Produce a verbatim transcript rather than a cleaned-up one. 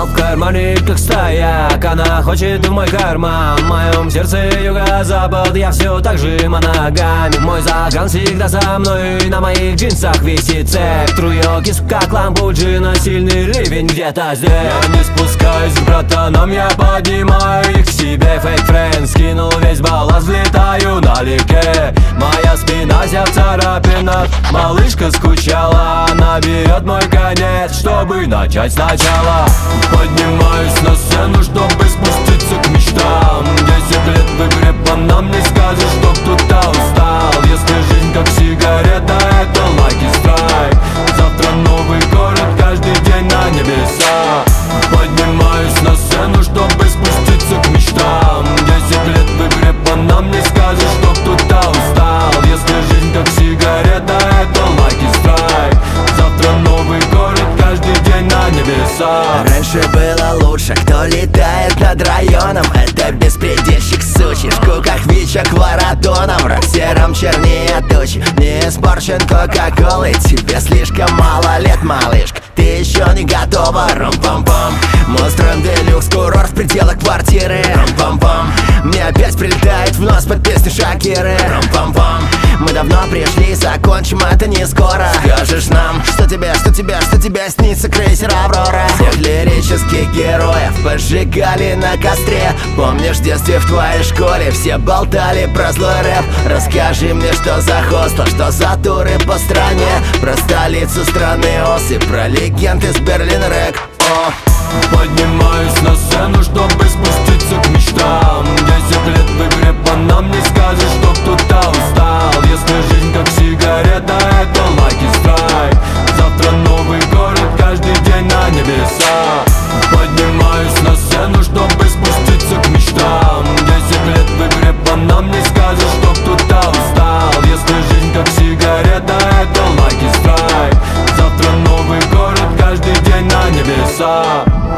Арсенал в кармане, как стояк. Она хочет в мой карман. В моем сердце юго-запад, я все так же моногамен. Мой заган всегда со мной, на моих джинсах висит цепь. Трую киск, как ламбуджина, сильный ливень где-то здесь. Я не спускаюсь к братанам, я поднимаю их к себе. Fake friend, скинул весь балласт, взлетаю налегке. Моя спина вся в царапинах, малышка скучала. Она берет мой конец, чтобы начать сначала. Поднимаюсь на сцену, чтобы спуститься к мечтам. Десять лет в игре по нам, не скажешь, что кто-то устал. Если жизнь как сигарета, это лайк и страйк. Завтра новый город, каждый день на небеса. Поднимаюсь на сцену, чтобы спуститься к мечтам. Десять лет в игре по нам, не скажешь, что кто-то устал. Если жизнь как сигарета, это лайк и страйк. Завтра новый город, каждый день на небеса. Раньше было лучше, кто летает над районом. Это беспредельщик сучий, в куках Вича Кварадоном. Рок сером чернее тучи, не испорчен кока-колой. Тебе слишком мало лет, малышка, ты еще не готова. Рум-пам-пам, мы устроим делюкс курорт в пределах квартиры. Рум-пам-пам, мне опять прилетает в нос под песню Шакиры. Рум-пам-пам, мы давно пришли, закончим это не скоро. Скажешь нам, что тебе, что тебе, что тебе снится крейсер Аврора. Всех лирических героев поджигали на костре. Помнишь, в детстве в твоей школе все болтали про злой рэп? Расскажи мне, что за хостел, что за туры по стране, про столицу страны Осы, про легенд из Берлин Рэк. О! Поднимаюсь на сцену, чтобы спуститься к мечтам. Десять лет в игре по нам, не скажешь, что кто-то устал. Если жизнь как сигарета, это лайк и страйк. Завтра новый город, каждый день на небеса. Поднимаюсь на сцену, чтобы спуститься к мечтам. Десять лет в игре по нам, не скажешь, что кто-то устал. Если жизнь как сигарета, это лайк и страйк. Завтра новый город, каждый день на небеса.